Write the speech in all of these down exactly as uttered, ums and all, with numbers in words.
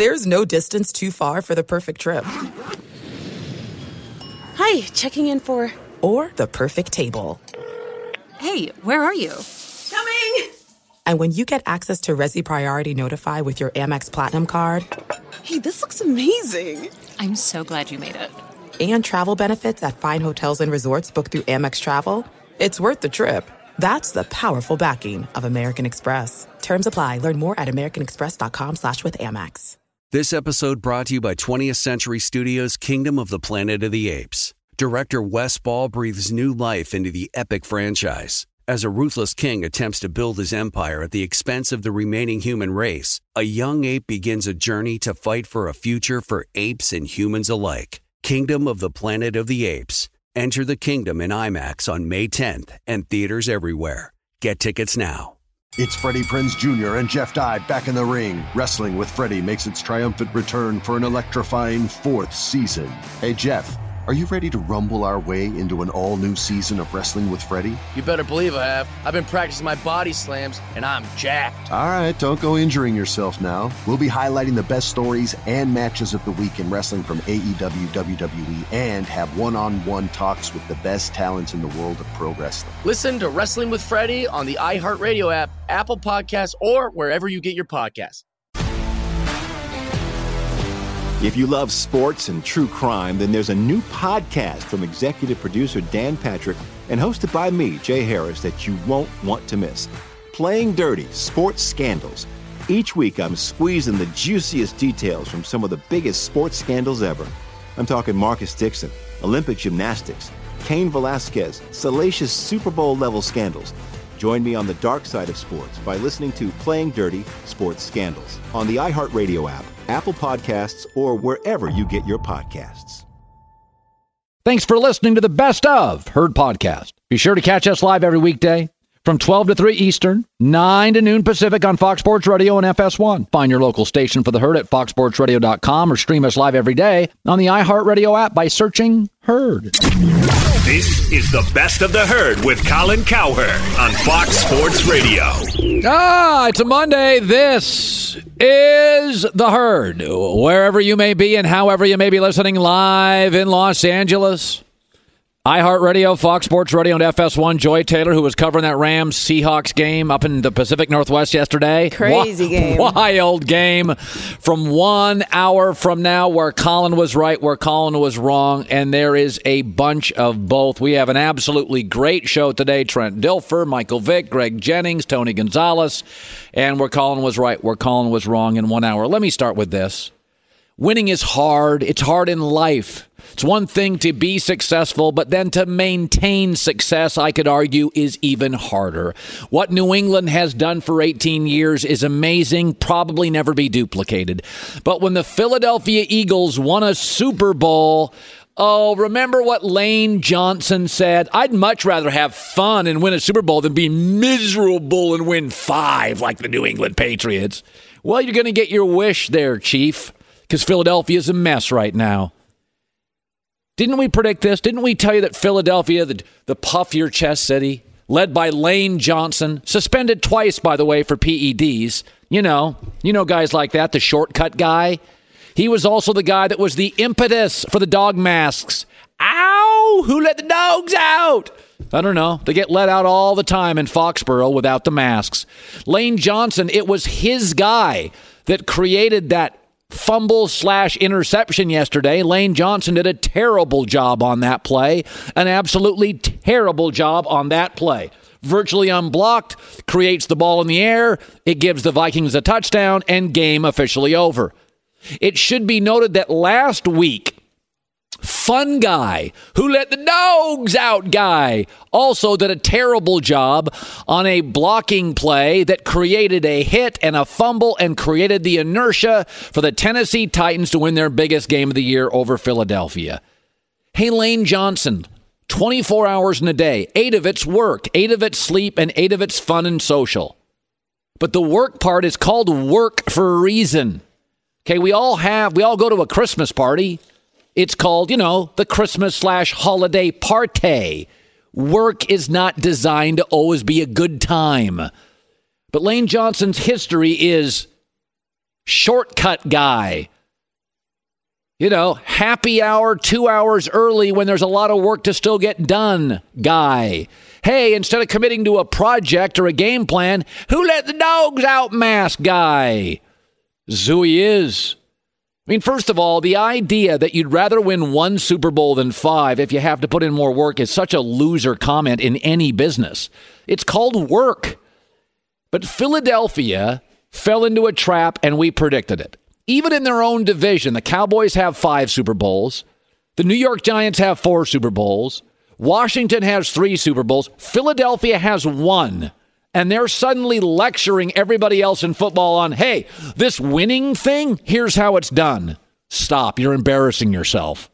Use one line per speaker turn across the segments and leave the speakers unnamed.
There's no distance too far for the perfect trip.
Hi, checking in for...
Or the perfect table.
Hey, where are you?
Coming!
And when you get access to Resi Priority Notify with your Amex Platinum card...
Hey, this looks amazing.
I'm so glad you made it.
And travel benefits at fine hotels and resorts booked through Amex Travel, it's worth the trip. That's the powerful backing of American Express. Terms apply. Learn more at americanexpress.com slash with Amex.
This episode brought to you by twentieth Century Studios' Kingdom of the Planet of the Apes. Director Wes Ball breathes new life into the epic franchise. As a ruthless king attempts to build his empire at the expense of the remaining human race, a young ape begins a journey to fight for a future for apes and humans alike. Kingdom of the Planet of the Apes. Enter the kingdom in IMAX on May tenth and theaters everywhere. Get tickets now.
It's Freddie Prinze Junior and Jeff Dye back in the ring. Wrestling with Freddie makes its triumphant return for an electrifying fourth season. Hey, Jeff, are you ready to rumble our way into an all-new season of Wrestling with Freddie?
You better believe I have. I've been practicing my body slams, and I'm jacked.
All right, don't go injuring yourself now. We'll be highlighting the best stories and matches of the week in wrestling from A E W, W W E, and have one-on-one talks with the best talents in the world of pro wrestling.
Listen to Wrestling with Freddie on the iHeartRadio app, Apple Podcasts, or wherever you get your podcasts.
If you love sports and true crime, then there's a new podcast from executive producer Dan Patrick and hosted by me, Jay Harris, that you won't want to miss. Playing Dirty: Sports Scandals. Each week, I'm squeezing the juiciest details from some of the biggest sports scandals ever. I'm talking Marcus Dixon, Olympic gymnastics, Cain Velasquez, salacious Super Bowl-level scandals. Join me on the dark side of sports by listening to Playing Dirty: Sports Scandals on the iHeartRadio app, Apple Podcasts, or wherever you get your podcasts.
Thanks for listening to the Best of Herd Podcast. Be sure to catch us live every weekday from twelve to three Eastern, nine to noon Pacific on Fox Sports Radio and F S one. Find your local station for the Herd at fox sports radio dot com or stream us live every day on the iHeartRadio app by searching Herd.
This is the Best of the Herd with Colin Cowherd on Fox Sports Radio.
Ah, it's a Monday. This is the Herd. Wherever you may be and however you may be listening, live in Los Angeles, iHeartRadio, Fox Sports Radio, and F S one. Joy Taylor, who was covering that Rams-Seahawks game up in the Pacific Northwest yesterday.
Crazy
Wa-
game.
Wild game from one hour from now where Colin was right, where Colin was wrong, and there is a bunch of both. We have an absolutely great show today. Trent Dilfer, Michael Vick, Greg Jennings, Tony Gonzalez, and where Colin was right, where Colin was wrong in one hour. Let me start with this. Winning is hard. It's hard in life. It's one thing to be successful, but then to maintain success, I could argue, is even harder. What New England has done for eighteen years is amazing, probably never be duplicated. But when the Philadelphia Eagles won a Super Bowl, oh, remember what Lane Johnson said? I'd much rather have fun and win a Super Bowl than be miserable and win five like the New England Patriots. Well, you're going to get your wish there, Chief, because Philadelphia's a mess right now. Didn't we predict this? Didn't we tell you that Philadelphia, the, the puff your chest city, led by Lane Johnson, suspended twice, by the way, for P E Ds. You know, you know guys like that, the shortcut guy. He was also the guy that was the impetus for the dog masks. Ow! Who let the dogs out? I don't know. They get let out all the time in Foxborough without the masks. Lane Johnson, it was his guy that created that fumble slash interception yesterday. Lane Johnson did a terrible job on that play. An absolutely terrible job on that play. Virtually unblocked, creates the ball in the air. It gives the Vikings a touchdown and game officially over. It should be noted that last week, Fun Guy, who let the dogs out guy, also did a terrible job on a blocking play that created a hit and a fumble and created the inertia for the Tennessee Titans to win their biggest game of the year over Philadelphia. Hey, Lane Johnson, twenty-four hours in a day, eight of it's work, eight of it's sleep, and eight of it's fun and social. But the work part is called work for a reason. Okay, we all have, we all go to a Christmas party. It's called, you know, the Christmas slash holiday party. Work is not designed to always be a good time. But Lane Johnson's history is Shortcut guy. You know, happy hour two hours early when there's a lot of work to still get done guy. Hey, instead of committing to a project or a game plan, who let the dogs out mask guy. This is who he is. I mean, first of all, the idea that you'd rather win one Super Bowl than five if you have to put in more work is such a loser comment in any business. It's called work. But Philadelphia fell into a trap, and we predicted it. Even in their own division, the Cowboys have five Super Bowls. The New York Giants have four Super Bowls. Washington has three Super Bowls. Philadelphia has one. And they're suddenly lecturing everybody else in football on, hey, this winning thing, here's how it's done. Stop. You're embarrassing yourself.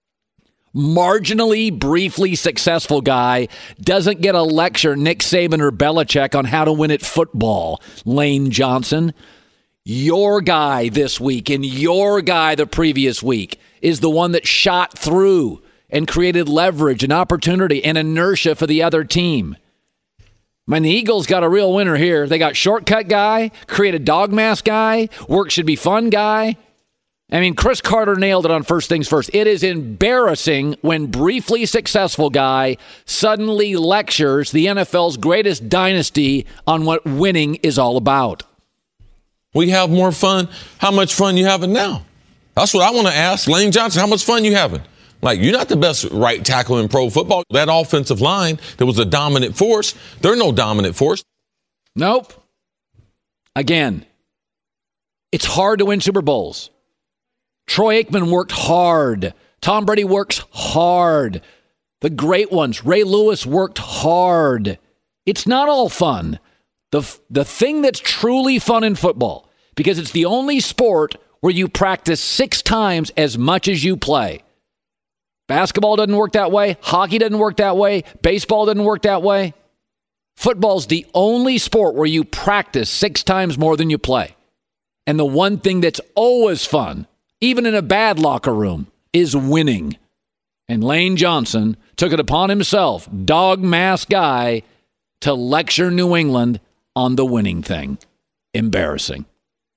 Marginally, briefly successful guy doesn't get a lecture Nick Saban or Belichick on how to win at football. Lane Johnson. Your guy this week and your guy the previous week is the one that shot through and created leverage and opportunity and inertia for the other team. Man, the Eagles got a real winner here. They got shortcut guy, created dog mask guy, work should be fun guy. I mean, Chris Carter nailed it on First Things First. It is embarrassing when briefly successful guy suddenly lectures the N F L's greatest dynasty on what winning is all about.
We have more fun. How much fun you having now? That's what I want to ask. Lane Johnson, how much fun you having? Like, you're not the best right tackle in pro football. That offensive line that was a dominant force, they're no dominant force.
Nope. Again, it's hard to win Super Bowls. Troy Aikman worked hard. Tom Brady works hard. The great ones, Ray Lewis, worked hard. It's not all fun. The, the thing that's truly fun in football, because it's the only sport where you practice six times as much as you play. Basketball doesn't work that way. Hockey doesn't work that way. Baseball doesn't work that way. Football's the only sport where you practice six times more than you play. And the one thing that's always fun, even in a bad locker room, is winning. And Lane Johnson took it upon himself, dog mask guy, to lecture New England on the winning thing. Embarrassing.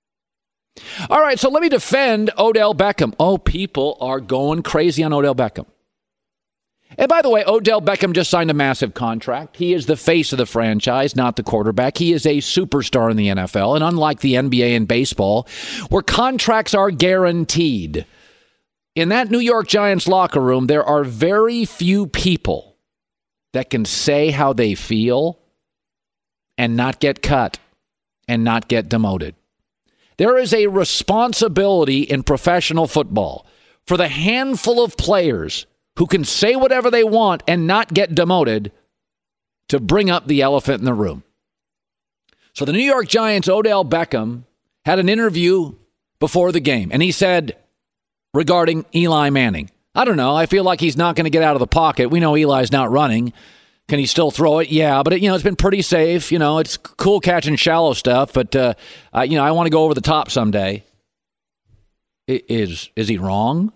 All right, so let me defend Odell Beckham. Oh, people are going crazy on Odell Beckham. And by the way, Odell Beckham just signed a massive contract. He is the face of the franchise, not the quarterback. He is a superstar in the N F L. And unlike the N B A and baseball, where contracts are guaranteed, in that New York Giants locker room, there are very few people that can say how they feel and not get cut and not get demoted. There is a responsibility in professional football for the handful of players who can say whatever they want and not get demoted to bring up the elephant in the room. So the New York Giants' Odell Beckham had an interview before the game, and he said regarding Eli Manning, I don't know, I feel like he's not going to get out of the pocket. We know Eli's not running. Can he still throw it? Yeah, but it, you know, it's been pretty safe. You know, it's cool catching shallow stuff, but uh, uh, you know, I want to go over the top someday. Is is he wrong?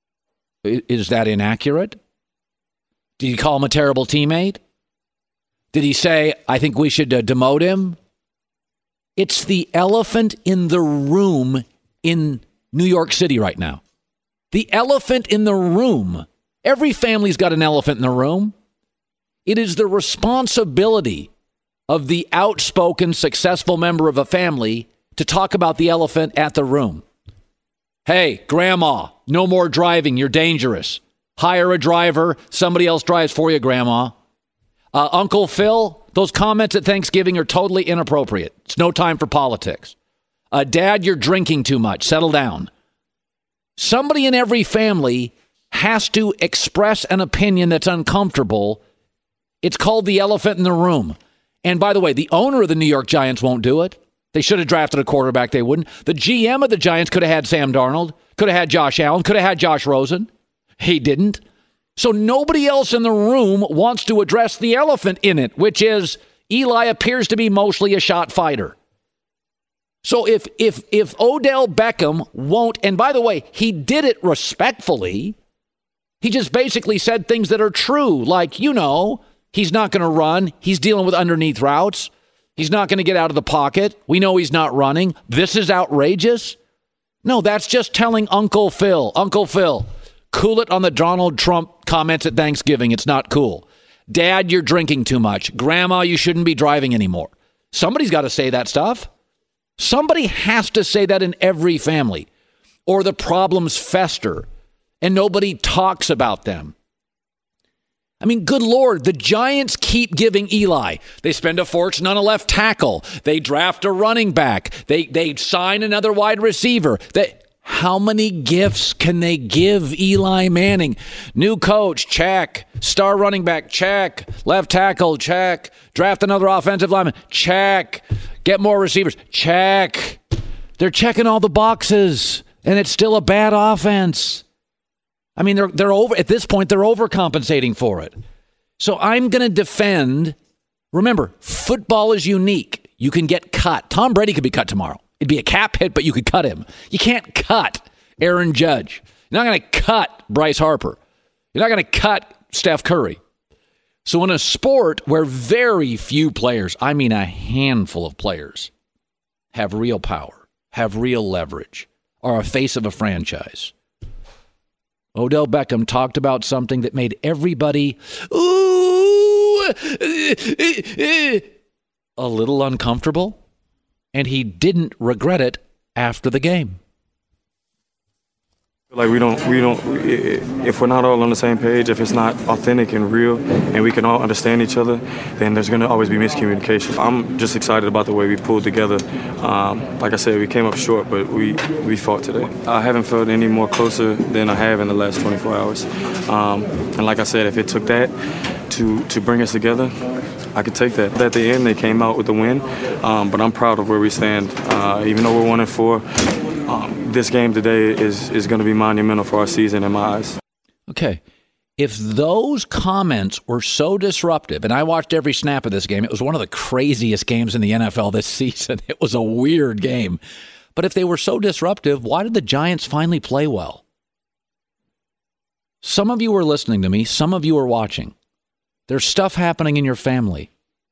Is that inaccurate? Did he call him a terrible teammate? Did he say, I think we should uh, demote him? It's the elephant in the room in New York City right now. The elephant in the room. Every family's got an elephant in the room. It is the responsibility of the outspoken, successful member of a family to talk about the elephant at the room. Hey, grandma, no more driving. You're dangerous. Hire a driver. Somebody else drives for you, grandma. Uh, Uncle Phil, those comments at Thanksgiving are totally inappropriate. It's no time for politics. Uh, Dad, you're drinking too much. Settle down. Somebody in every family has to express an opinion that's uncomfortable. It's called the elephant in the room. And by the way, the owner of the New York Giants won't do it. They should have drafted a quarterback. They wouldn't. The G M of the Giants could have had Sam Darnold, could have had Josh Allen, could have had Josh Rosen. He didn't. So nobody else in the room wants to address the elephant in it, which is Eli appears to be mostly a shot fighter. So if if if Odell Beckham won't, and by the way, he did it respectfully. He just basically said things that are true, like, you know, he's not going to run. He's dealing with underneath routes. He's not going to get out of the pocket. We know he's not running. This is outrageous. No, that's just telling Uncle Phil, Uncle Phil, cool it on the Donald Trump comments at Thanksgiving. It's not cool. Dad, you're drinking too much. Grandma, you shouldn't be driving anymore. Somebody's got to say that stuff. Somebody has to say that in every family, or the problems fester and nobody talks about them. I mean, good Lord, the Giants keep giving Eli. They spend a fortune on a left tackle. They draft a running back. They they sign another wide receiver. They, how many gifts can they give Eli Manning? New coach, check. Star running back, check. Left tackle, check. Draft another offensive lineman, check. Get more receivers, check. They're checking all the boxes, and it's still a bad offense. I mean, they're they're over at this point. They're overcompensating for it. So I'm going to defend. Remember, football is unique. You can get cut. Tom Brady could be cut tomorrow. It'd be a cap hit, but you could cut him. You can't cut Aaron Judge. You're not going to cut Bryce Harper. You're not going to cut Steph Curry. So in a sport where very few players, I mean a handful of players, have real power, have real leverage, are a face of a franchise, Odell Beckham talked about something that made everybody ooh, a little uncomfortable, and he didn't regret it after the game.
Like we don't, we don't. If we're not all on the same page, if it's not authentic and real, and we can all understand each other, then there's going to always be miscommunication. I'm just excited about the way we pulled together. Um, like I said, we came up short, but we we fought today. I haven't felt any more closer than I have in the last twenty-four hours. Um, and like I said, if it took that to to bring us together, I could take that. At the end, they came out with the win, um, but I'm proud of where we stand. Uh, even though we're one and four. Um, this game today is, is going to be monumental for our season in my eyes.
Okay. If those comments were so disruptive, and I watched every snap of this game, it was one of the craziest games in the N F L this season. It was a weird game. But if they were so disruptive, why did the Giants finally play well? Some of you are listening to me. Some of you are watching. There's stuff happening in your family.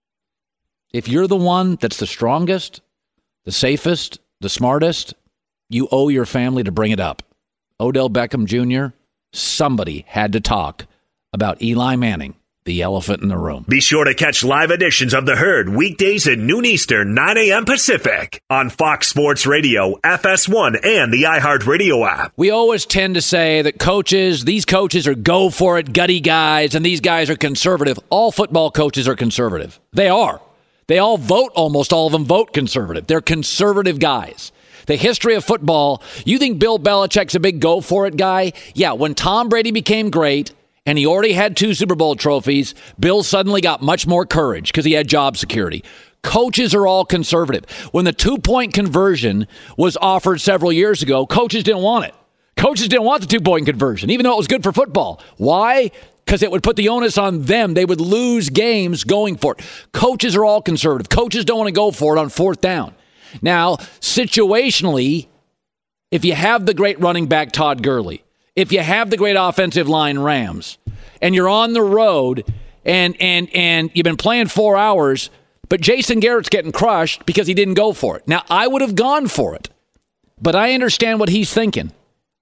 If you're the one that's the strongest, the safest, the smartest, you owe your family to bring it up. Odell Beckham Junior, somebody had to talk about Eli Manning, the elephant in the room.
Be sure to catch live editions of The Herd weekdays at noon Eastern, nine a.m. Pacific on Fox Sports Radio, F S one, and the iHeartRadio app.
We always tend to say that coaches, these coaches are go-for-it, gutty guys, and these guys are conservative. All football coaches are conservative. They are. They all vote, almost all of them vote conservative. They're conservative guys. The history of football, you think Bill Belichick's a big go-for-it guy? Yeah, when Tom Brady became great and he already had two Super Bowl trophies, Bill suddenly got much more courage because he had job security. Coaches are all conservative. When the two-point conversion was offered several years ago, coaches didn't want it. Coaches didn't want the two-point conversion, even though it was good for football. Why? Because it would put the onus on them. They would lose games going for it. Coaches are all conservative. Coaches don't want to go for it on fourth down. Now, situationally, if you have the great running back Todd Gurley, if you have the great offensive line Rams, and you're on the road and and and you've been playing four hours, but Jason Garrett's getting crushed because he didn't go for it. Now, I would have gone for it, but I understand what he's thinking.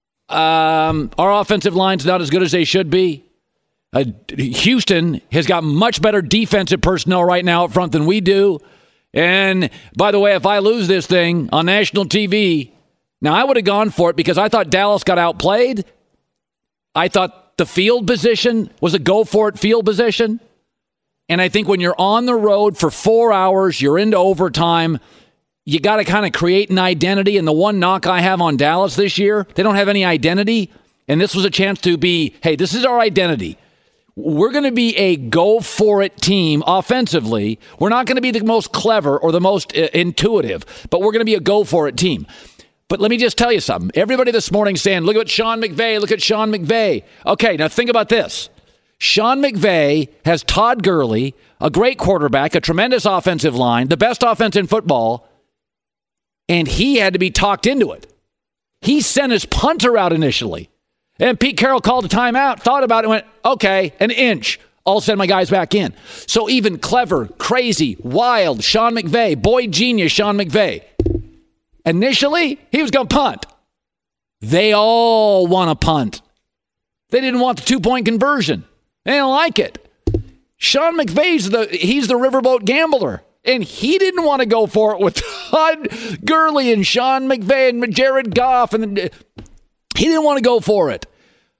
Um, our offensive line's not as good as they should be. Uh, Houston has got much better defensive personnel right now up front than we do. And, by the way, if I lose this thing on national T V, now I would have gone for it because I thought Dallas got outplayed. I thought the field position was a go-for-it field position. And I think when you're on the road for four hours, you're into overtime, you got to kind of create an identity. And the one knock I have on Dallas this year, they don't have any identity. And this was a chance to be, hey, this is our identity. We're going to be a go-for-it team offensively. We're not going to be the most clever or the most uh, intuitive, but we're going to be a go-for-it team. But let me just tell you something. Everybody this morning saying, look at Sean McVay, look at Sean McVay. Okay, now think about this. Sean McVay has Todd Gurley, a great quarterback, a tremendous offensive line, the best offense in football, and he had to be talked into it. He sent his punter out initially. And Pete Carroll called a timeout, thought about it, and went, okay, an inch. I'll send my guys back in. So even clever, crazy, wild Sean McVay, boy genius Sean McVay, initially, he was going to punt. They all want to punt. They didn't want the two-point conversion. They didn't like it. Sean McVay's the he's the riverboat gambler, and he didn't want to go for it with Todd Gurley and Sean McVay and Jared Goff, and he didn't want to go for it.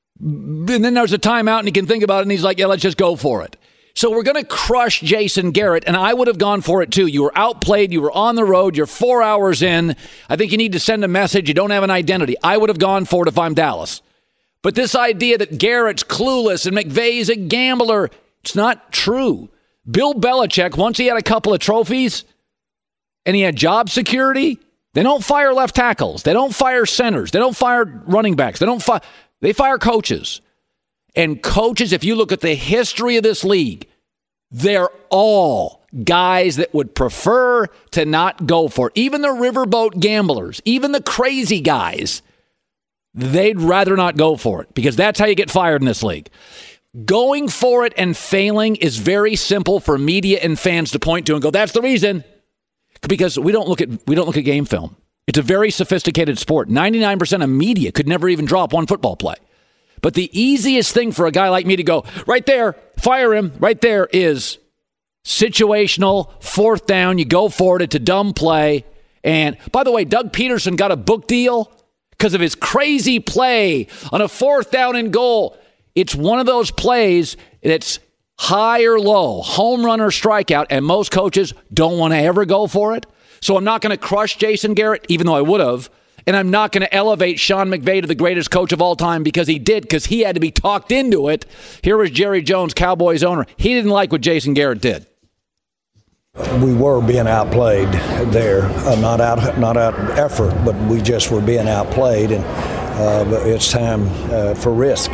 And then there's a timeout, and he can think about it, and he's like, yeah, let's just go for it. So we're going to crush Jason Garrett, and I would have gone for it too. You were outplayed. You were on the road. You're four hours in. I think you need to send a message. You don't have an identity. I would have gone for it if I'm Dallas. But this idea that Garrett's clueless and McVay's a gambler, it's not true. Bill Belichick, once he had a couple of trophies and he had job security, they don't fire left tackles. They don't fire centers. They don't fire running backs. They don't fire. They fire coaches. And coaches, if you look at the history of this league, they're all guys that would prefer to not go for it. Even the riverboat gamblers, even the crazy guys, they'd rather not go for it because that's how you get fired in this league. Going for it and failing is very simple for media and fans to point to and go, that's the reason. Because we don't look at we don't look at game film. It's a very sophisticated sport. ninety-nine percent of media could never even drop one football play. But the easiest thing for a guy like me to go, right there, fire him, right there is situational, fourth down, you go for it, it's a dumb play. And by the way, Doug Peterson got a book deal because of his crazy play on a fourth down and goal. It's one of those plays that's high or low, home run or strikeout, and most coaches don't want to ever go for it. So I'm not going to crush Jason Garrett, even though I would have. And I'm not going to elevate Sean McVay to the greatest coach of all time because he did, because he had to be talked into it. Here was Jerry Jones, Cowboys owner. He didn't like what Jason Garrett did.
We were being outplayed there, uh, not out, not out effort, but we just were being outplayed, and uh, it's time uh, for risk.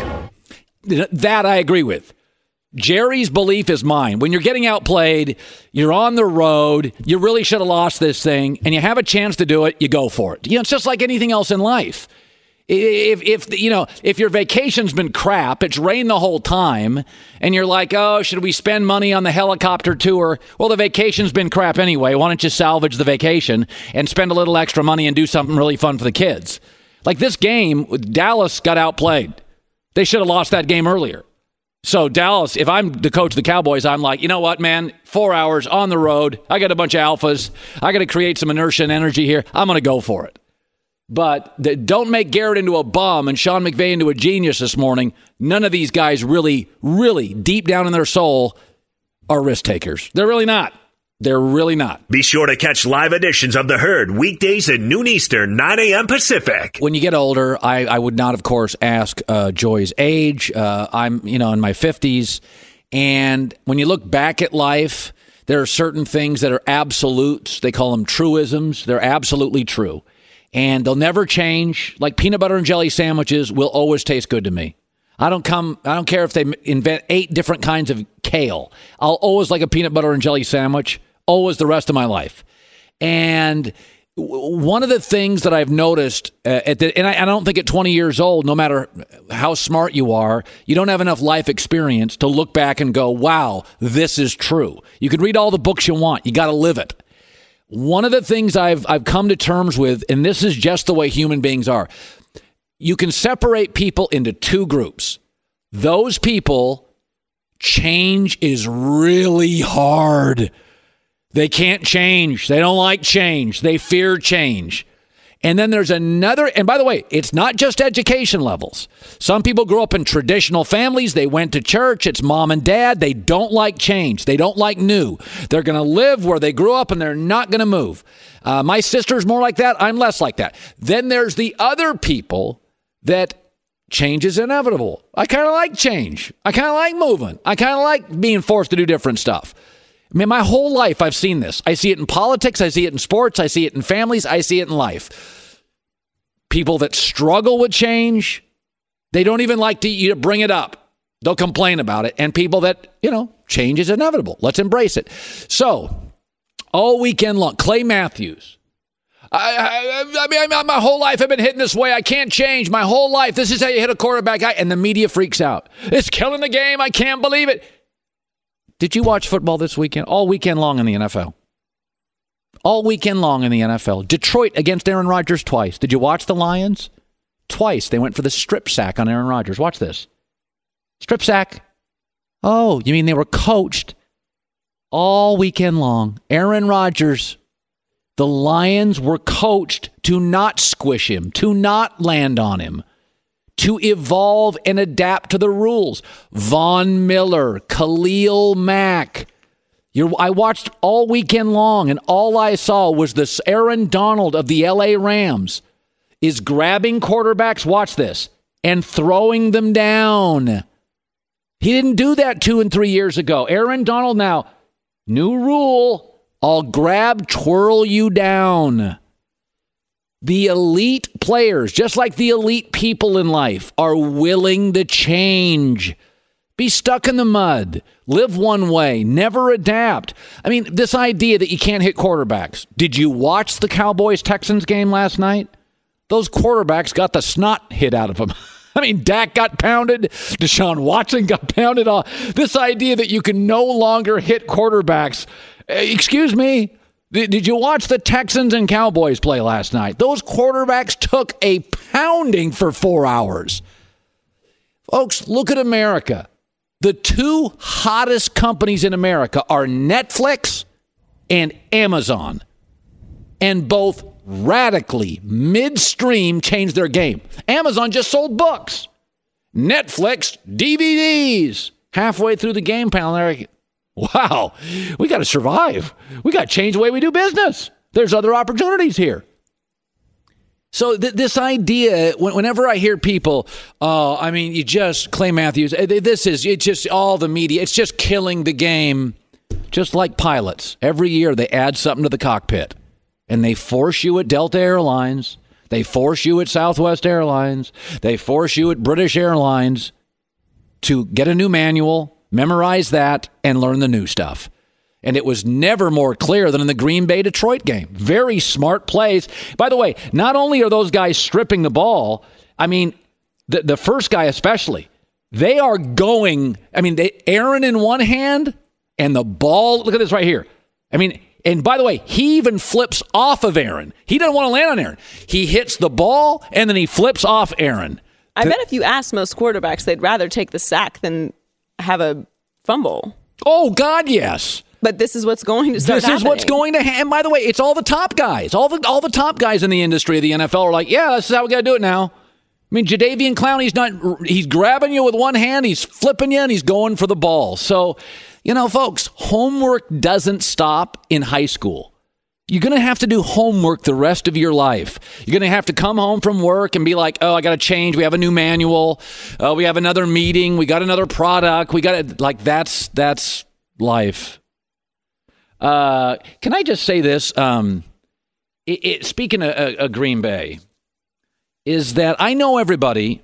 That I agree with. Jerry's belief is mine. When you're getting outplayed, you're on the road, you really should have lost this thing, and you have a chance to do it, you go for it. You know, it's just like anything else in life. If, if you know, if your vacation's been crap, it's rained the whole time, and you're like, oh, should we spend money on the helicopter tour? Well, the vacation's been crap anyway. Why don't you salvage the vacation and spend a little extra money and do something really fun for the kids? Like this game, Dallas got outplayed. They should have lost that game earlier. So Dallas, if I'm the coach of the Cowboys, I'm like, you know what, man? Four hours on the road. I got a bunch of alphas. I got to create some inertia and energy here. I'm going to go for it. But the, don't make Garrett into a bum and Sean McVay into a genius this morning. None of these guys really, really, deep down in their soul, are risk takers. They're really not. They're really not.
Be sure to catch live editions of The Herd weekdays at noon Eastern, nine a.m. Pacific.
When you get older, I, I would not, of course, ask uh, Joy's age. Uh, I'm, you know, in my fifties. And when you look back at life, there are certain things that are absolutes. They call them truisms. They're absolutely true. And they'll never change. Like peanut butter and jelly sandwiches will always taste good to me. I don't come. I don't care if they invent eight different kinds of kale. I'll always like a peanut butter and jelly sandwich, always the rest of my life. And one of the things that I've noticed, uh, at the, and I, I don't think at twenty years old, no matter how smart you are, you don't have enough life experience to look back and go, wow, this is true. You can read all the books you want. You got to live it. One of the things I've I've come to terms with, and this is just the way human beings are, you can separate people into two groups. Those people, change is really hard. They can't change. They don't like change. They fear change. And then there's another, and by the way, it's not just education levels. Some people grew up in traditional families. They went to church. It's mom and dad. They don't like change. They don't like new. They're going to live where they grew up and they're not going to move. Uh, my sister's more like that. I'm less like that. Then there's the other people that change is inevitable. I kind of like change. I kind of like moving. I kind of like being forced to do different stuff. I mean, my whole life I've seen this. I see it in politics. I see it in sports. I see it in families. I see it in life. People that struggle with change, they don't even like to, you to bring it up. They'll complain about it. And people that, you know, change is inevitable. Let's embrace it. So, all weekend long, Clay Matthews. I, I, I mean, I, my whole life I've been hitting this way. I can't change. My whole life, this is how you hit a quarterback. And the media freaks out. It's killing the game. I can't believe it. Did you watch football this weekend? All weekend long in the N F L. All weekend long in the N F L. Detroit against Aaron Rodgers twice. Did you watch the Lions? Twice. They went for the strip sack on Aaron Rodgers. Watch this. Strip sack. Oh, you mean they were coached all weekend long? Aaron Rodgers, the Lions were coached to not squish him, to not land on him, to evolve and adapt to the rules. Von Miller, Khalil Mack. You're, I watched all weekend long, and all I saw was this Aaron Donald of the L A Rams is grabbing quarterbacks, watch this, and throwing them down. He didn't do that two and three years ago. Aaron Donald now, new rule, I'll grab, twirl you down. The elite players, just like the elite people in life, are willing to change. Be stuck in the mud. Live one way. Never adapt. I mean, this idea that you can't hit quarterbacks. Did you watch the Cowboys-Texans game last night? Those quarterbacks got the snot hit out of them. I mean, Dak got pounded. Deshaun Watson got pounded off. This idea that you can no longer hit quarterbacks. Excuse me. Did you watch the Texans and Cowboys play last night? Those quarterbacks took a pounding for four hours. Folks, look at America. The two hottest companies in America are Netflix and Amazon. And both radically, midstream, changed their game. Amazon just sold books. Netflix, D V Ds. Halfway through the game panel, they're like, wow, we got to survive. We got to change the way we do business. There's other opportunities here. So th- this idea, whenever I hear people, uh, I mean, you just, Clay Matthews, this is, it's just all the media. It's just killing the game. Just like pilots. Every year they add something to the cockpit. And they force you at Delta Airlines. They force you at Southwest Airlines. They force you at British Airlines to get a new manual, memorize that, and learn the new stuff. And it was never more clear than in the Green Bay Detroit game. Very smart plays. By the way, not only are those guys stripping the ball, I mean, the, the first guy especially, they are going, I mean, they Aaron in one hand and the ball, look at this right here. I mean, and by the way, he even flips off of Aaron. He doesn't want to land on Aaron. He hits the ball, and then he flips off Aaron.
I bet if you ask most quarterbacks, they'd rather take the sack than have a fumble.
Oh, God, yes.
But this is what's going to start
This
happening.
is what's going to happen. And by the way, it's all the top guys. All the all the top guys in the industry of the N F L are like, yeah, this is how we got to do it now. I mean, Jadeveon Clowney's not, he's grabbing you with one hand, he's flipping you, and he's going for the ball. So, you know, folks, homework doesn't stop in high school. You're going to have to do homework the rest of your life. You're going to have to come home from work and be like, oh, I got to change. We have a new manual. Uh, we have another meeting. We got another product. We got to, like, that's, that's life. Uh, can I just say this? Um, it, it, speaking of, of, of Green Bay, is that I know everybody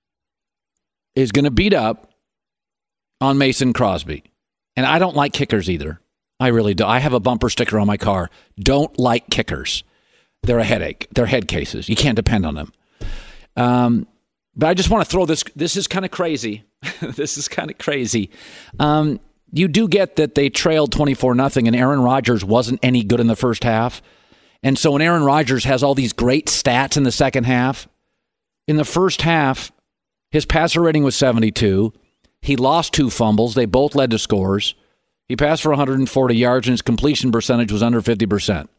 is going to beat up on Mason Crosby. And I don't like kickers either. I really do. I have a bumper sticker on my car. Don't like kickers. They're a headache. They're head cases. You can't depend on them. Um, but I just want to throw this. This is kind of crazy. This is kind of crazy. Um, you do get that they trailed twenty-four nothing and Aaron Rodgers wasn't any good in the first half. And so when Aaron Rodgers has all these great stats in the second half, in the first half, his passer rating was seventy-two. He lost two fumbles. They both led to scores. He passed for one hundred forty yards, and his completion percentage was under fifty percent.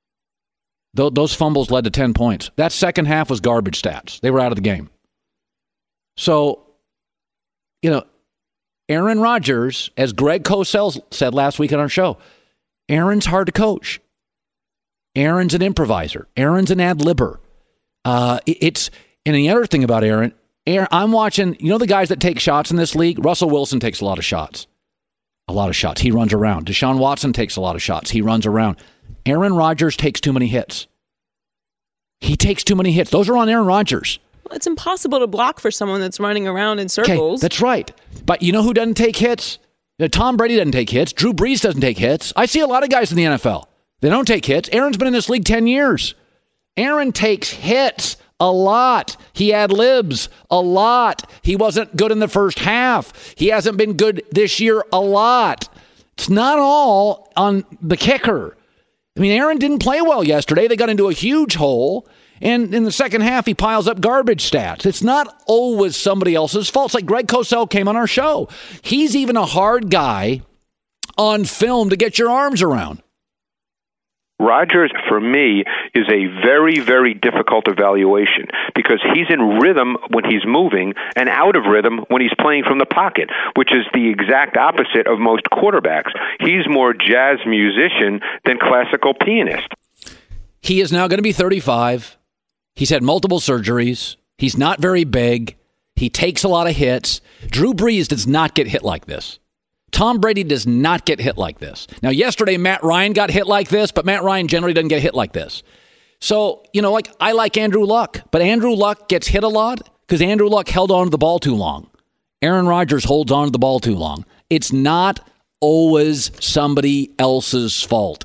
Th- those fumbles led to ten points. That second half was garbage stats. They were out of the game. So, you know, Aaron Rodgers, as Greg Cosell said last week on our show, Aaron's hard to coach. Aaron's an improviser. Aaron's an ad-libber. Uh, it, it's and the other thing about Aaron, Aaron, I'm watching, you know the guys that take shots in this league? Russell Wilson takes a lot of shots. A lot of shots. He runs around. Deshaun Watson takes a lot of shots. He runs around. Aaron Rodgers takes too many hits. He takes too many hits. Those are on Aaron Rodgers.
Well, it's impossible to block for someone that's running around in circles.
Okay, that's right. But you know who doesn't take hits? Tom Brady doesn't take hits. Drew Brees doesn't take hits. I see a lot of guys in the N F L. They don't take hits. Aaron's been in this league ten years. Aaron takes hits a lot. He ad-libs a lot. He wasn't good in the first half. He hasn't been good this year a lot. It's not all on the kicker. I mean, Aaron didn't play well yesterday. They got into a huge hole. And in the second half, he piles up garbage stats. It's not always somebody else's fault. It's like Greg Cosell came on our show. He's even a hard guy on film to get your arms around.
Rodgers, for me, is a very, very difficult evaluation because he's in rhythm when he's moving and out of rhythm when he's playing from the pocket, which is the exact opposite of most quarterbacks. He's more jazz musician than classical pianist.
He is now going to be thirty-five. He's had multiple surgeries. He's not very big. He takes a lot of hits. Drew Brees does not get hit like this. Tom Brady does not get hit like this. Now, yesterday, Matt Ryan got hit like this, but Matt Ryan generally doesn't get hit like this. So, you know, like I like Andrew Luck, but Andrew Luck gets hit a lot because Andrew Luck held on to the ball too long. Aaron Rodgers holds on to the ball too long. It's not always somebody else's fault.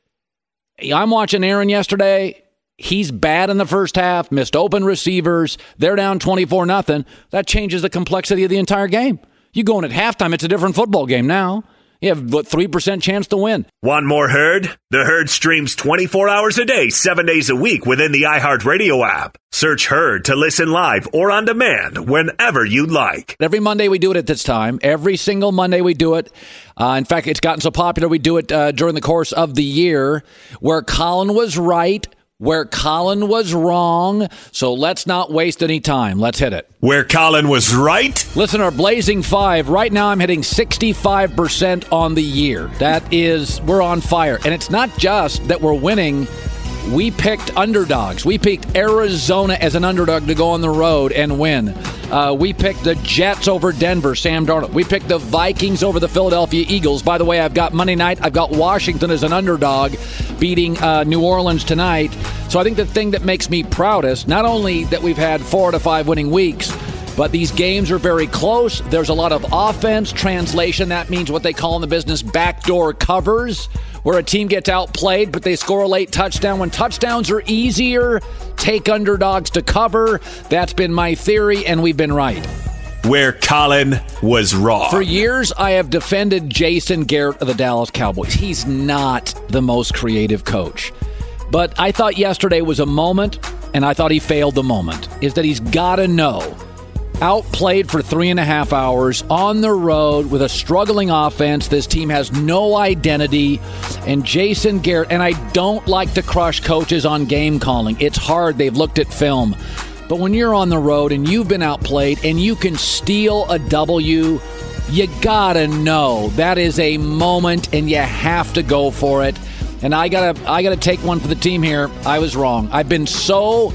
I'm watching Aaron yesterday. He's bad in the first half, missed open receivers. They're down twenty-four nothing. That changes the complexity of the entire game. You go in at halftime, it's a different football game now. You have, what, three percent chance to win.
Want more Herd? The Herd streams twenty-four hours a day, seven days a week within the iHeartRadio app. Search Herd to listen live or on demand whenever you like.
Every Monday we do it at this time. Every single Monday we do it. Uh, in fact, it's gotten so popular we do it uh, during the course of the year where Colin was right, where Colin was wrong. So let's not waste any time. Let's hit it.
Where Colin was right?
Listen, our Blazing Five. Right now I'm hitting sixty-five percent on the year. That is, we're on fire. And it's not just that we're winning. We picked underdogs. We picked Arizona as an underdog to go on the road and win. Uh, we picked the Jets over Denver, Sam Darnold. We picked the Vikings over the Philadelphia Eagles. By the way, I've got Monday night. I've got Washington as an underdog beating uh, New Orleans tonight. So I think the thing that makes me proudest, not only that we've had four to five winning weeks, but these games are very close. There's a lot of offense. Translation, that means what they call in the business backdoor covers, where a team gets outplayed, but they score a late touchdown. When touchdowns are easier, take underdogs to cover. That's been my theory, and we've been right.
Where Colin was wrong.
For years, I have defended Jason Garrett of the Dallas Cowboys. He's not the most creative coach. But I thought yesterday was a moment, and I thought he failed the moment, is that he's got to know. Outplayed for three and a half hours on the road with a struggling offense. This team has no identity. And Jason Garrett, and I don't like to crush coaches on game calling. It's hard. They've looked at film. But when you're on the road and you've been outplayed and you can steal a W, you gotta know that is a moment and you have to go for it. And I gotta, I gotta take one for the team here. I was wrong. I've been so...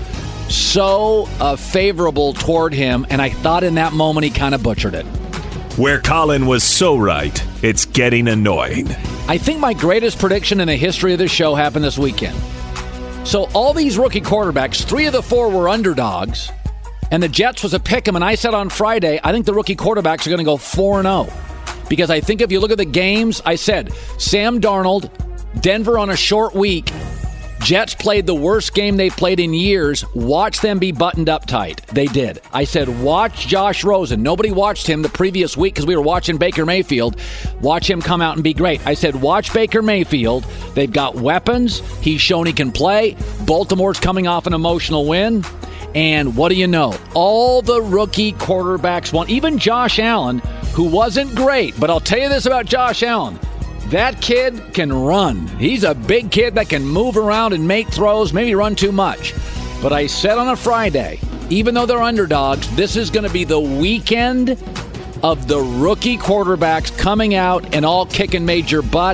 so uh, favorable toward him, and I thought in that moment he kind of butchered it.
Where Colin was so right, it's getting annoying.
I think my greatest prediction in the history of this show happened this weekend. So all these rookie quarterbacks, three of the four were underdogs, and the Jets was a pick 'em, and I said on Friday, I think the rookie quarterbacks are going to go four and oh. Because I think if you look at the games, I said, Sam Darnold, Denver on a short week, Jets played the worst game they've played in years. Watch them be buttoned up tight. They did. I said, watch Josh Rosen. Nobody watched him the previous week because we were watching Baker Mayfield. Watch him come out and be great. I said, watch Baker Mayfield. They've got weapons. He's shown he can play. Baltimore's coming off an emotional win. And what do you know? All the rookie quarterbacks won. Even Josh Allen, who wasn't great. But I'll tell you this about Josh Allen. That kid can run. He's a big kid that can move around and make throws, maybe run too much. But I said on a Friday, even though they're underdogs, this is going to be the weekend of the rookie quarterbacks coming out and all kicking major butt.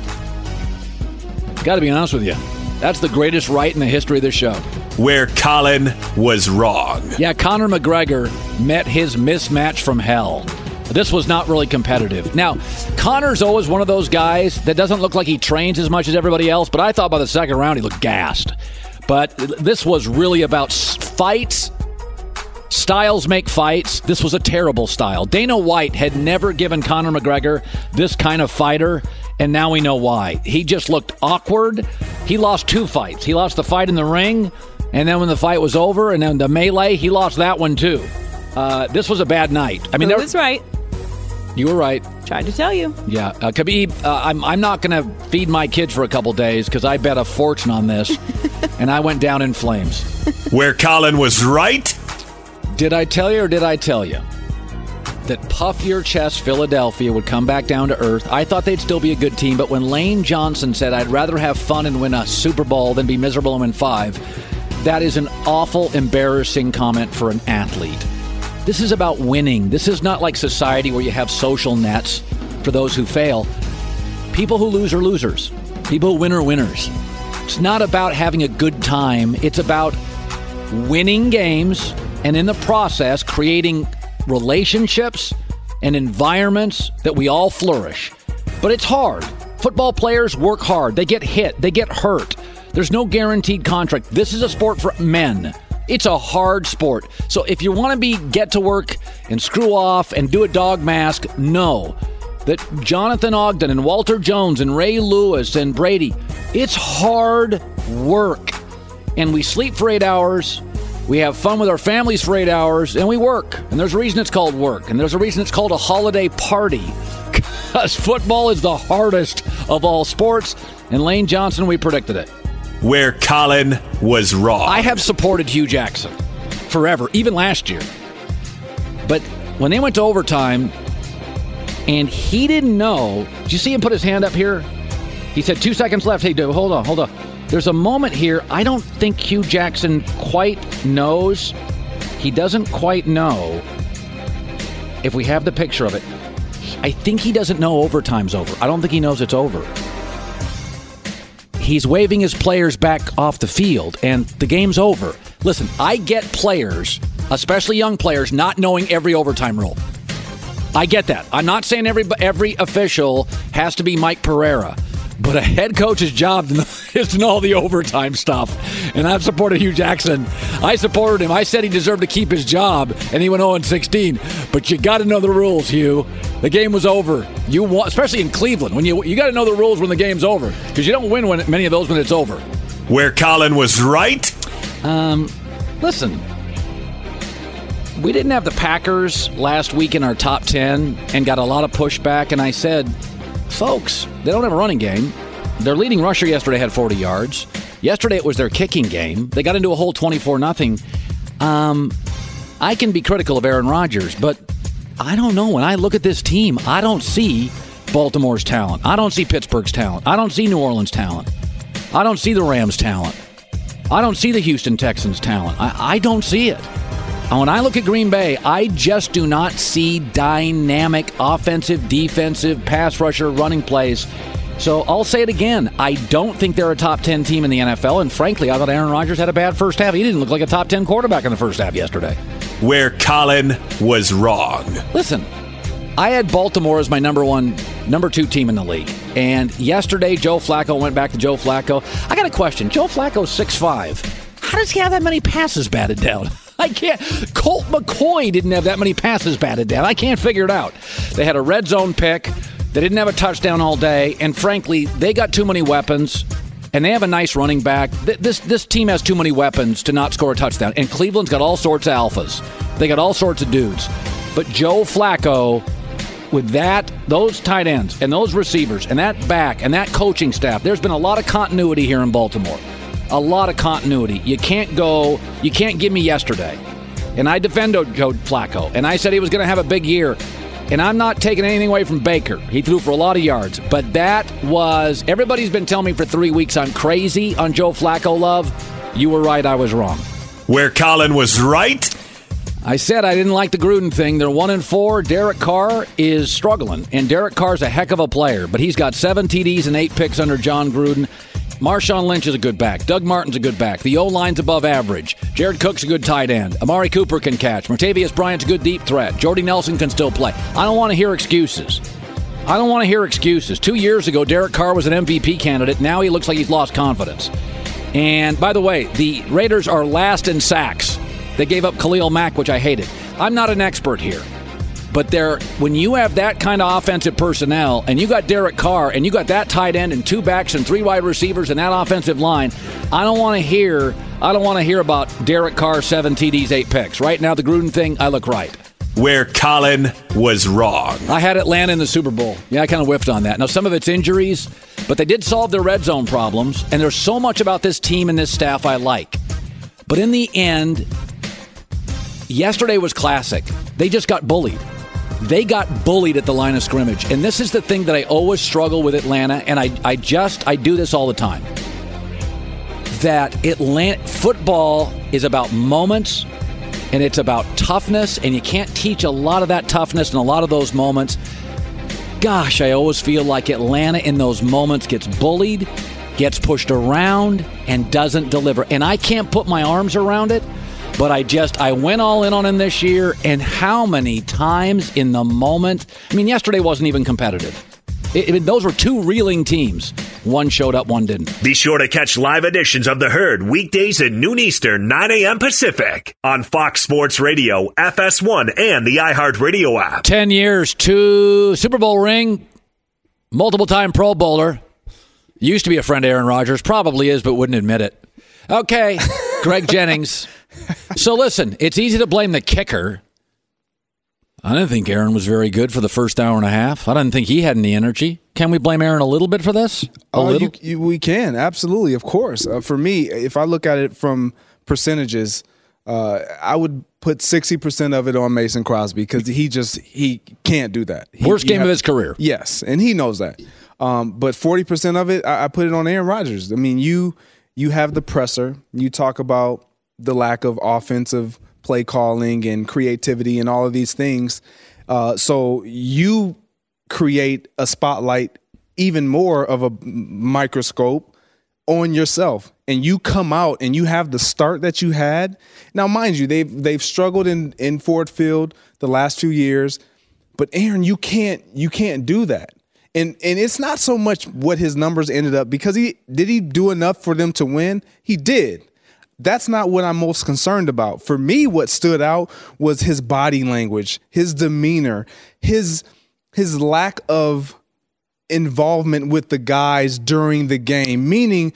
Got to be honest with you. That's the greatest right in the history of this show.
Where Colin was wrong.
Yeah, Conor McGregor met his mismatch from hell. This was not really competitive. Now, Conor's always one of those guys that doesn't look like he trains as much as everybody else, but I thought by the second round he looked gassed. But this was really about fights. Styles make fights. This was a terrible style. Dana White had never given Conor McGregor this kind of fighter, and now we know why. He just looked awkward. He lost two fights. He lost the fight in the ring, and then when the fight was over, and then the melee, he lost that one too. Uh, this was a bad night. I mean,
Who
there
was right?
You were right.
Tried to tell you.
Yeah, uh, Khabib, uh, I'm, I'm not going to feed my kids for a couple days because I bet a fortune on this, and I went down in flames.
Where Colin was right?
Did I tell you or did I tell you that puff your chest Philadelphia would come back down to earth? I thought they'd still be a good team, but when Lane Johnson said, I'd rather have fun and win a Super Bowl than be miserable and win five, that is an awful, embarrassing comment for an athlete. This is about winning. This is not like society where you have social nets for those who fail. People who lose are losers. People who win are winners. It's not about having a good time. It's about winning games and in the process creating relationships and environments that we all flourish. But it's hard. Football players work hard. They get hit. They get hurt. There's no guaranteed contract. This is a sport for men. It's a hard sport. So if you want to be get to work and screw off and do a dog mask, know that Jonathan Ogden and Walter Jones and Ray Lewis and Brady, it's hard work. And we sleep for eight hours. We have fun with our families for eight hours, and we work. And there's a reason it's called work. And there's a reason it's called a holiday party. Because football is the hardest of all sports. And Lane Johnson, we predicted it.
Where Colin was wrong.
I have supported Hugh Jackson forever, even last year. But when they went to overtime, and he didn't know, did you see him put his hand up here? He said, two seconds left. Hey, dude, hold on, hold on. There's a moment here. I don't think Hugh Jackson quite knows. He doesn't quite know. If we have the picture of it, I think he doesn't know overtime's over. I don't think he knows it's over. He's waving his players back off the field, and the game's over. Listen, I get players, especially young players, not knowing every overtime rule. I get that. I'm not saying every every official has to be Mike Pereira, but a head coach's job is to know all the overtime stuff. And I've supported Hugh Jackson. I supported him. I said he deserved to keep his job, and he went oh and sixteen. But you got to know the rules, Hugh. The game was over. You want, especially in Cleveland, when you you got to know the rules when the game's over, because you don't win when many of those when it's over.
Where Colin was right?
Um, listen, we didn't have the Packers last week in our top ten and got a lot of pushback, and I said, folks, they don't have a running game. Their leading rusher yesterday had forty yards. Yesterday it was their kicking game. They got into a whole twenty-four nothing. Um, I can be critical of Aaron Rodgers, but I don't know. When I look at this team, I don't see Baltimore's talent. I don't see Pittsburgh's talent. I don't see New Orleans' talent. I don't see the Rams' talent. I don't see the Houston Texans' talent. I, I don't see it. And when I look at Green Bay, I just do not see dynamic offensive, defensive, pass rusher, running plays. So I'll say it again. I don't think they're a top ten team in the N F L. And frankly, I thought Aaron Rodgers had a bad first half. He didn't look like a top ten quarterback in the first half yesterday.
Where Colin was wrong.
Listen, I had Baltimore as my number one, number two team in the league. And yesterday, Joe Flacco went back to Joe Flacco. I got a question. Joe Flacco's six five. How does he have that many passes batted down? I can't. Colt McCoy didn't have that many passes batted down. I can't figure it out. They had a red zone pick. They didn't have a touchdown all day. And frankly, they got too many weapons. And they have a nice running back. This this team has too many weapons to not score a touchdown. And Cleveland's got all sorts of alphas. They got all sorts of dudes. But Joe Flacco, with that, those tight ends and those receivers and that back and that coaching staff, there's been a lot of continuity here in Baltimore. A lot of continuity. You can't go, you can't give me yesterday. And I defend Joe Flacco. And I said he was going to have a big year. And I'm not taking anything away from Baker. He threw for a lot of yards. But that was, everybody's been telling me for three weeks I'm crazy on Joe Flacco love. You were right, I was wrong.
Where Colin was right?
I said I didn't like the Gruden thing. They're one and four. Derek Carr is struggling. And Derek Carr's a heck of a player. But he's got seven T Ds and eight picks under John Gruden. Marshawn Lynch is a good back. Doug Martin's a good back. The O-line's above average. Jared Cook's a good tight end. Amari Cooper can catch. Martavius Bryant's a good deep threat. Jordy Nelson can still play. I don't want to hear excuses. I don't want to hear excuses. Two years ago, Derek Carr was an M V P candidate. Now he looks like he's lost confidence. And by the way, the Raiders are last in sacks. They gave up Khalil Mack, which I hated. I'm not an expert here. But there, when you have that kind of offensive personnel, and you got Derek Carr, and you got that tight end, and two backs, and three wide receivers, and that offensive line, I don't want to hear. I don't want to hear about Derek Carr, seven T Ds, eight picks. Right now, the Gruden thing, I look right.
where Colin was wrong.
I had Atlanta in the Super Bowl. Yeah, I kind of whiffed on that. Now, some of it's injuries, but they did solve their red zone problems, and there's so much about this team and this staff I like. But in the end, yesterday was classic. They just got bullied. They got bullied at the line of scrimmage. And this is the thing that I always struggle with Atlanta, and I, I just, I do this all the time. That Atlanta football is about moments, and it's about toughness, and you can't teach a lot of that toughness and a lot of those moments. Gosh, I always feel like Atlanta in those moments gets bullied, gets pushed around, and doesn't deliver. And I can't put my arms around it, but I just, I went all in on him this year, and how many times in the moment, I mean, yesterday wasn't even competitive. It, it, those were two reeling teams. One showed up, one didn't.
Be sure to catch live editions of The Herd weekdays at noon Eastern, nine a.m. Pacific on Fox Sports Radio, F S one, and the iHeartRadio app.
Ten years, two Super Bowl ring, multiple-time Pro Bowler. Used to be a friend of Aaron Rodgers. Probably is, but wouldn't admit it. Okay, Greg Jennings. So listen, it's easy to blame the kicker. I didn't think Aaron was very good for the first hour and a half. I didn't think he had any energy. Can we blame Aaron a little bit for this? A
oh,
little?
You, you, we can, absolutely, of course. Uh, for me, if I look at it from percentages, uh, I would put sixty percent of it on Mason Crosby because he just he can't do that. He,
Worst game
have,
of his career.
Yes, and he knows that. Um, but forty percent of it, I, I put it on Aaron Rodgers. I mean, you you have the presser. You talk about the lack of offensive play calling and creativity and all of these things. Uh, so you create a spotlight, even more of a microscope on yourself, and you come out and you have the start that you had. Now, mind you, they've they've struggled in, in Ford Field the last few years, but Aaron, you can't you can't do that. And and it's not so much what his numbers ended up, because he did he do enough for them to win? He did. That's not what I'm most concerned about. For me, what stood out was his body language, his demeanor, his his lack of involvement with the guys during the game, meaning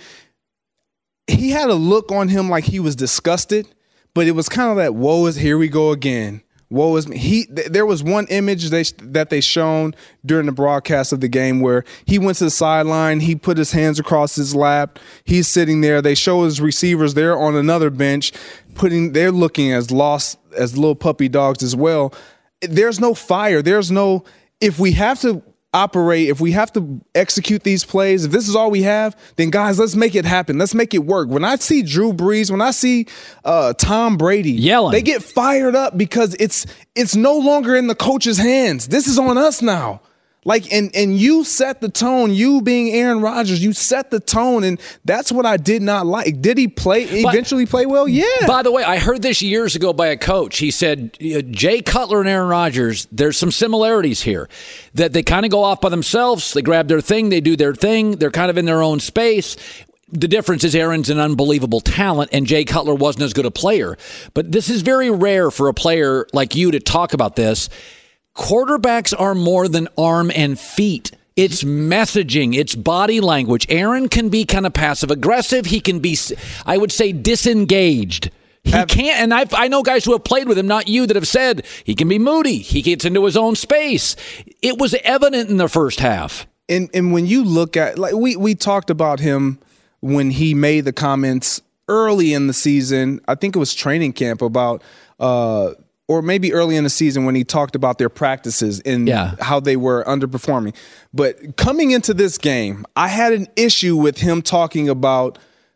he had a look on him like he was disgusted, but it was kind of that, woe is, here we go again. Woe is me. He, th- there was one image they, that they shown during the broadcast of the game where he went to the sideline, he put his hands across his lap, he's sitting there. They show his receivers there on another bench, putting, they're looking as lost as little puppy dogs as well. There's no fire. There's no, if we have to operate, if we have to execute these plays, if this is all we have, then guys, let's make it happen. Let's make it work. When I see Drew Brees, when I see uh, Tom Brady
yelling,
they get fired up because it's it's no longer in the coach's hands. This is on us now. Like, and and you set the tone. You being Aaron Rodgers, you set the tone, and that's what I did not like. Did he play eventually play well? Yeah.
By the way, I heard this years ago by a coach. He said, Jay Cutler and Aaron Rodgers, there's some similarities here. That they kind of go off by themselves. They grab their thing. They do their thing. They're kind of in their own space. The difference is Aaron's an unbelievable talent, and Jay Cutler wasn't as good a player. But this is very rare for a player like you to talk about this. Quarterbacks are more than arm and feet. It's messaging. It's body language. Aaron can be kind of passive aggressive. He can be, I would say, disengaged. He can't, and I I know guys who have played with him, not you, that have said he can be moody. He gets into his own space. It was evident in the first half.
And and when you look at, like we we talked about him when he made the comments early in the season. I think it was training camp about. Uh, Or maybe early in the season when he talked about their practices and
yeah.
how they were underperforming. But coming into this game, I had an issue with him talking about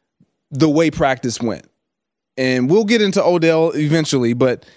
the way practice went. And we'll get into Odell eventually, but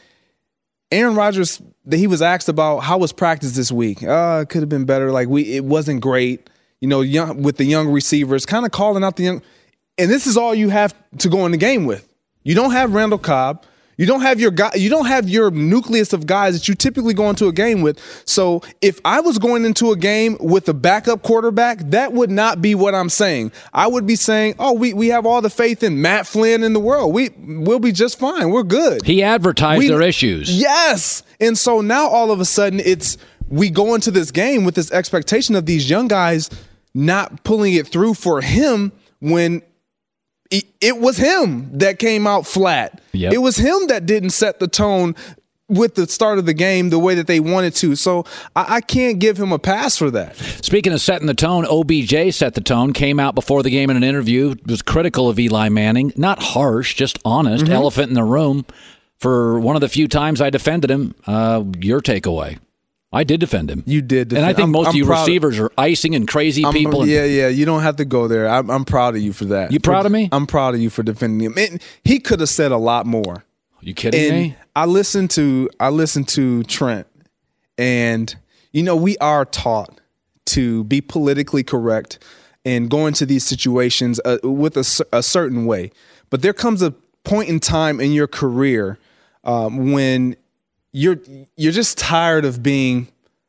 Aaron Rodgers, he was asked about how was practice this week. Uh, it could have been better. Like we, it wasn't great. You know, young, with the young receivers, kind of calling out the young. And this is all you have to go in the game with. You don't have Randall Cobb. You don't have your guy. You don't have your nucleus of guys that you typically go into a game with. So if I was going into a game with a backup quarterback, that would not be what I'm saying. I would be saying, "Oh, we, we have all the faith in Matt Flynn in the world. We we'll be just fine. We're good."
He advertised
we,
their issues.
Yes, and so now all of a sudden it's we go into this game with this expectation of these young guys not pulling it through for him when. It was him that came out flat.
Yep.
It was him that didn't set the tone with the start of the game the way that they wanted to. So I, I can't give him a pass for that.
Speaking of setting the tone, O B J set the tone, came out before the game in an interview, was critical of Eli Manning. Not harsh, just honest, mm-hmm. elephant in the room. For one of the few times I defended him, uh, your takeaway. I did defend him.
You did defend
him. And I think
I'm,
most
I'm
of you
proud
receivers are icing and crazy
I'm,
people. And,
yeah, yeah. You don't have to go there. I'm, I'm proud of you for that.
You proud
for,
of me?
I'm proud of you for defending him. And he could have said a lot more.
You kidding
and
me?
I listened to I listened to Trent, and you know we are taught to be politically correct and go into these situations uh, with a, a certain way. But there comes a point in time in your career um, when you're you're just tired of being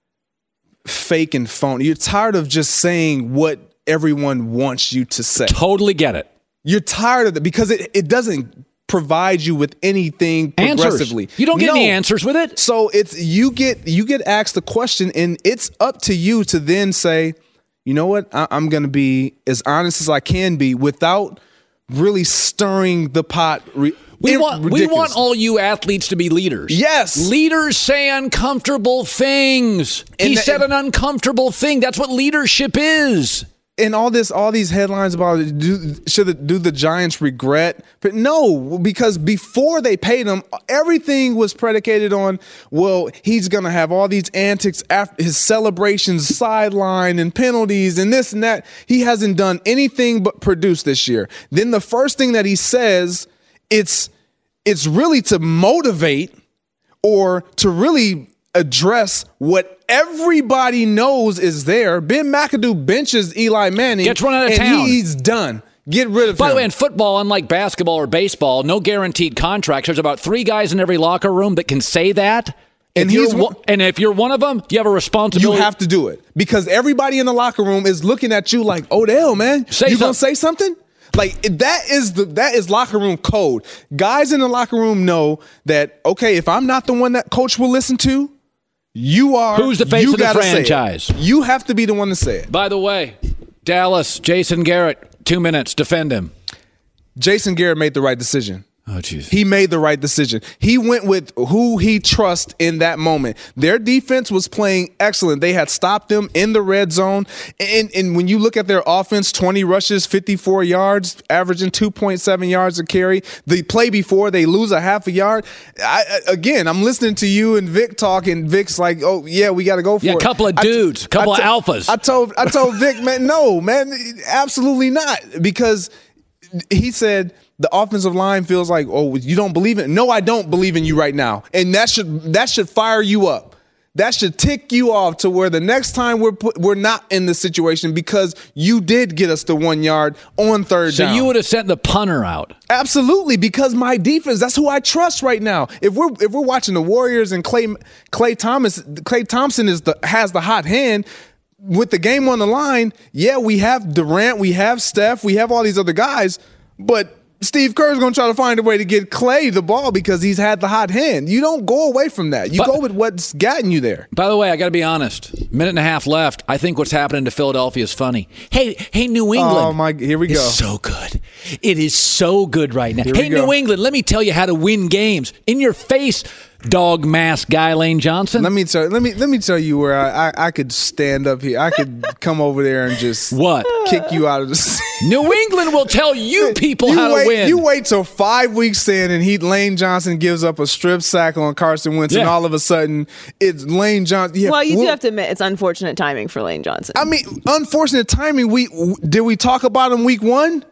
fake and phony. You're tired of just saying what everyone wants you to say.
Totally get it.
You're tired of it because it, it doesn't provide you with anything progressively.
Answers. You don't get
no.
any answers with it.
So it's you get you get asked the question, and it's up to you to then say, you know what, I, I'm going to be as honest as I can be without really stirring the pot. Re-
we want we want all you athletes to be leaders.
Yes,
leaders say uncomfortable things. And he the, said an uncomfortable thing. That's what leadership is.
And all this, all these headlines about do, should it, do the Giants regret? But no, because before they paid him, everything was predicated on, well, he's going to have all these antics after his celebrations, sideline and penalties and this and that. He hasn't done anything but produce this year. Then the first thing that he says, it's it's really to motivate or to really address what everybody knows is there. Ben McAdoo benches Eli Manning.
Gets run out of
and
town.
He's done. Get rid of
By
him.
By the way, in football, unlike basketball or baseball, no guaranteed contracts. There's about three guys in every locker room that can say that. And, if he's, you're, and if you're one of them, you have a responsibility.
You have to do it. Because everybody in the locker room is looking at you like, Odell, man,
say
you going to
something.
say something? Like that is the that is locker room code. Guys in the locker room know that, okay, if I'm not the one that coach will listen to, you are.
Who's the face
you
of the
gotta
franchise?
You have to be the one to say it.
By the way, Dallas, Jason Garrett, two minutes, defend him.
Jason Garrett made the right decision.
Oh, jeez.
He made the right decision. He went with who he trusts in that moment. Their defense was playing excellent. They had stopped them in the red zone. And, and when you look at their offense, twenty rushes, fifty-four yards, averaging two point seven yards a carry. The play before, they lose a half a yard. I, again, I'm listening to you and Vic talk, and Vic's like, oh, yeah, we got to go for
yeah,
it.
a couple of dudes, a couple
t-
of alphas.
I told, I told Vic, man, no, man, absolutely not. Because he said, the offensive line feels like, oh, you don't believe it? No, I don't believe in you right now. And that should that should fire you up. That should tick you off to where the next time we're put, we're not in this situation because you did get us the one yard on third
so
down.
So you would have sent the punter out.
Absolutely, because my defense, that's who I trust right now. If we're if we're watching the Warriors and Clay Clay Thomas, Clay Thompson is the has the hot hand. With the game on the line, yeah, we have Durant, we have Steph, we have all these other guys, but Steve Kerr's going to try to find a way to get Clay the ball because he's had the hot hand. You don't go away from that. You but, go with what's gotten you there.
By the way, I got to be honest. Minute and a half left. I think what's happening to Philadelphia is funny. Hey, hey, New England.
Oh my! Here we go.
It's so good. It is so good right now.
Here
hey, New England. Let me tell you how to win games. In your face, dog mask guy Lane Johnson.
Let me tell. Let me let me tell you where I, I, I could stand up here. I could come over there and just
what
kick you out of the.
New England will tell you people
you
how
wait,
to win.
You wait till five weeks in, and he Lane Johnson gives up a strip sack on Carson Wentz, yeah. and all of a sudden it's Lane Johnson. Yeah,
well, you do have to admit it's unfortunate timing for Lane Johnson.
I mean, unfortunate timing. We did we talk about him week one?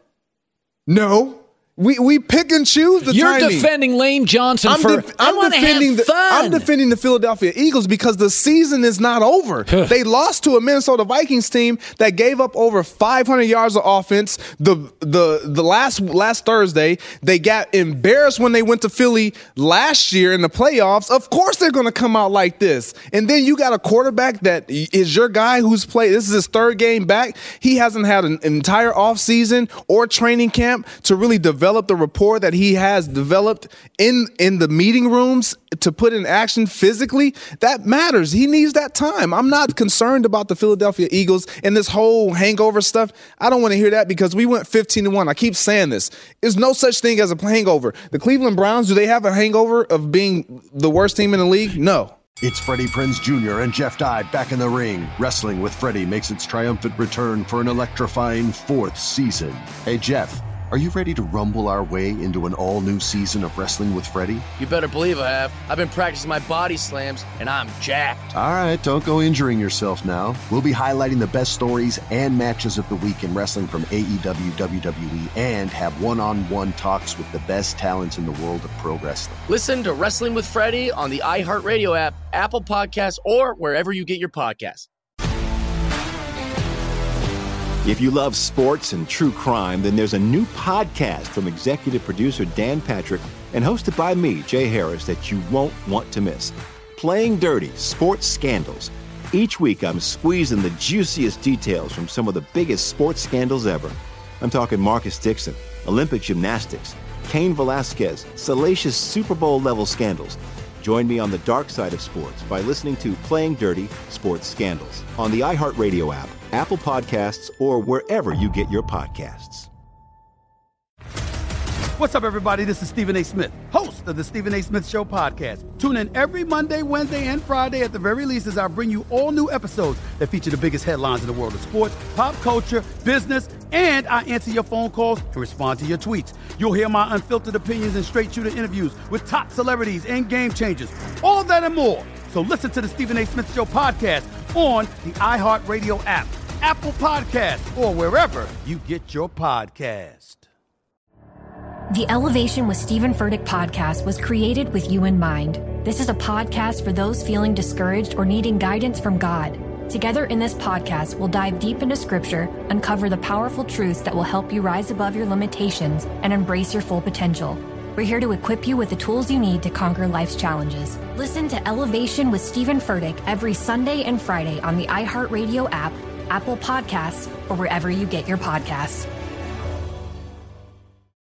No. We we pick and choose the
You're
timing.
defending Lane Johnson
I'm
for.
De- I'm
I
defending
have
the.
fun.
I'm defending the Philadelphia Eagles because the season is not over. They lost to a Minnesota Vikings team that gave up over five hundred yards of offense. The the the last last Thursday they got embarrassed when they went to Philly last year in the playoffs. Of course they're going to come out like this. And then you got a quarterback that is your guy who's played. This is his third game back. He hasn't had an entire offseason or training camp to really develop develop the rapport that he has developed in, in the meeting rooms to put in action physically, that matters. He needs that time. I'm not concerned about the Philadelphia Eagles and this whole hangover stuff. I don't want to hear that because we went fifteen to one. I keep saying this. There's no such thing as a hangover. The Cleveland Browns, do they have a hangover of being the worst team in the league? No.
It's Freddie Prinze Junior and Jeff Dye back in the ring. Wrestling with Freddie makes its triumphant return for an electrifying fourth season. Hey, Jeff, are you ready to rumble our way into an all-new season of Wrestling with Freddie?
You better believe I have. I've been practicing my body slams, and I'm jacked.
All right, don't go injuring yourself now. We'll be highlighting the best stories and matches of the week in wrestling from A E W, W W E, and have one-on-one talks with the best talents in the world of pro wrestling.
Listen to Wrestling with Freddie on the iHeartRadio app, Apple Podcasts, or wherever you get your podcasts.
If you love sports and true crime, then there's a new podcast from executive producer Dan Patrick and hosted by me, Jay Harris, that you won't want to miss. Playing Dirty: Sports Scandals. Each week, I'm squeezing the juiciest details from some of the biggest sports scandals ever. I'm talking Marcus Dixon, Olympic gymnastics, Cain Velasquez, salacious Super Bowl-level scandals. Join me on the dark side of sports by listening to Playing Dirty: Sports Scandals on the iHeartRadio app, Apple Podcasts, or wherever you get your podcasts.
What's up, everybody? This is Stephen A. Smith, host of the Stephen A. Smith Show podcast. Tune in every Monday, Wednesday, and Friday at the very least as I bring you all new episodes that feature the biggest headlines in the world of sports, pop culture, business, and I answer your phone calls and respond to your tweets. You'll hear my unfiltered opinions and straight-shooter interviews with top celebrities and game changers. All of that and more. So listen to the Stephen A. Smith Show podcast on the iHeartRadio app, Apple Podcasts, or wherever you get your podcast.
The Elevation with Stephen Furtick podcast was created with you in mind. This is a podcast for those feeling discouraged or needing guidance from God. Together in this podcast, we'll dive deep into Scripture, uncover the powerful truths that will help you rise above your limitations and embrace your full potential. We're here to equip you with the tools you need to conquer life's challenges. Listen to Elevation with Stephen Furtick every Sunday and Friday on the iHeartRadio app, Apple Podcasts, or wherever you get your podcasts.